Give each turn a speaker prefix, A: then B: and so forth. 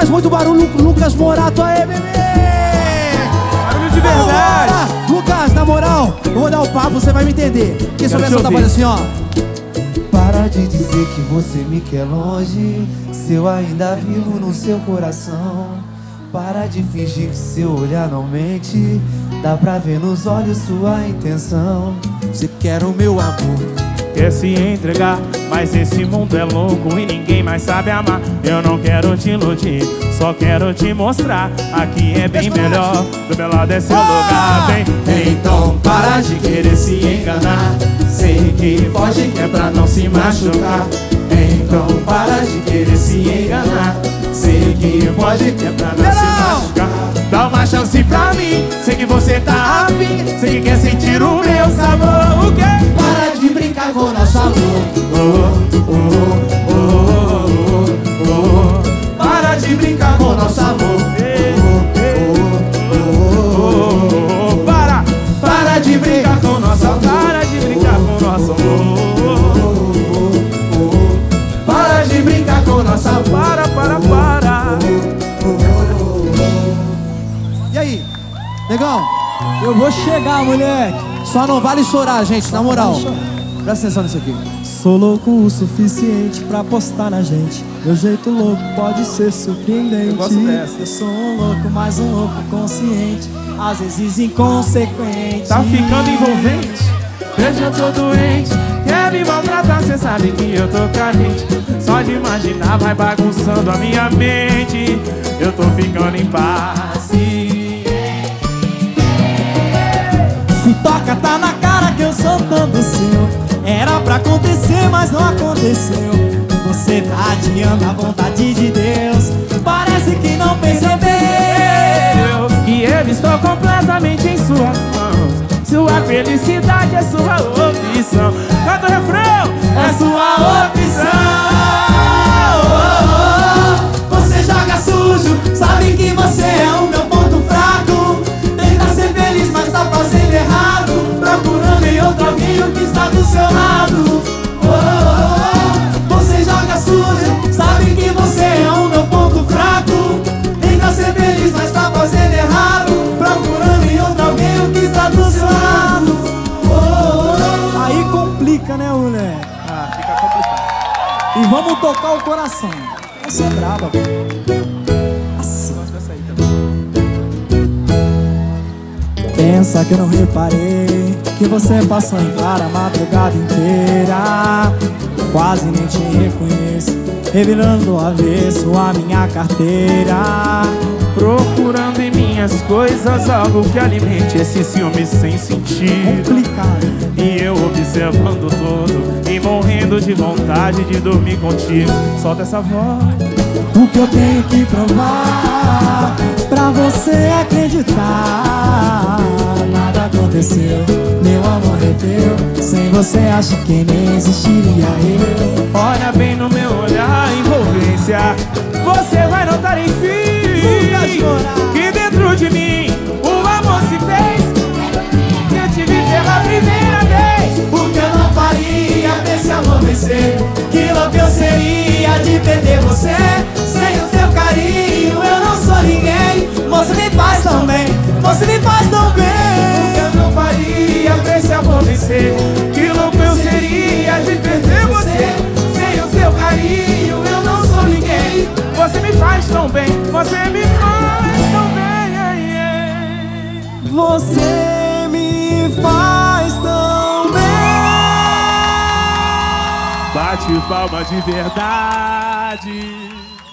A: faz muito barulho, Lucas Morato, aê, bebê!
B: Barulho de verdade!
A: Lucas, na moral, eu vou dar o papo, você vai me entender. Porque sua versão tá fazendo assim, ó.
C: Para de dizer que você me quer longe, se eu ainda vivo no seu coração. Para de fingir que seu olhar não mente, dá pra ver nos olhos sua intenção.
A: Você quer o meu amor,
B: quer se entregar, mas esse mundo é louco e ninguém mais sabe amar. Eu não quero te iludir, só quero te mostrar. Aqui é bem melhor, do meu lado é seu lugar. Então para de querer se enganar, sei que foge que é pra não se machucar. Então para de querer se enganar, sei que foge que é pra não se machucar. Dá uma chance pra mim, sei que você tá afim, sei que quer sentir o meu sabor. O quê?
C: Para de brincar com nosso amor.
B: Para de brincar com nosso amor. Para de brincar com nosso amor. Para de brincar com nosso amor. Para de brincar com nosso amor. Para.
A: E aí, negão?
D: Eu vou chegar, moleque.
A: Só não vale chorar, gente, na moral. Presta atenção nisso aqui.
D: Sou louco o suficiente pra apostar na gente. Meu jeito louco pode ser surpreendente.
B: Eu gosto dessa.
D: Eu sou um louco, mas um louco consciente, às vezes inconsequente.
B: Tá ficando envolvente? Veja, eu tô doente. Quer me maltratar, cê sabe que eu tô carente. Só de imaginar vai bagunçando a minha mente. Eu tô ficando impaciente.
D: Se toca, tá na cara que eu sou todo seu. Era pra acontecer, mas não aconteceu. Você tá adiando a vontade de Deus. Parece que não percebeu
B: que eu estou completamente em suas mãos. Sua felicidade é sua opção. Canta o refrão, é sua opção.
C: Você joga sujo, sabe que você é o meu ponto fraco. Tenta ser feliz, mas tá fazendo errado, procurando em outro alguém o que está do seu lado. Você joga sujo, sabe que você é o meu ponto fraco. Tenta ser feliz, mas tá fazendo errado, procurando em outro alguém o que está do seu lado.
D: Aí complica, né, moleque?
B: Ah, fica complicado.
D: E vamos tocar o coração. Essa é braba, velho. Assim. Pensa que eu não reparei que você passou em claro a madrugada inteira. Quase nem te reconheço, revelando do avesso a minha carteira.
B: Procurando em minhas coisas algo que alimente esse ciúme sem sentido.
D: Complicado.
B: E eu observando todo e morrendo de vontade de dormir contigo. Solta essa voz.
D: O que eu tenho que provar pra você acreditar? Nada aconteceu, meu amor é teu. Sem você acho que nem existiria eu.
B: Olha bem no meu olhar, envolvência. Você vai notar enfim que dentro de mim o amor se fez. Eu te vi pela primeira vez.
C: O que eu não faria pra esse amor vencer? Que louco eu seria de perder você. Sem o seu carinho eu não sou ninguém. Você me faz tão bem, você me faz tão bem.
B: O que eu não faria pra esse amor vencer? Que louco eu seria de perder você. Sem o seu carinho eu não sou ninguém. Você me faz tão bem, você me faz tão bem.
D: Você me faz tão bem.
B: Bate palma de verdade.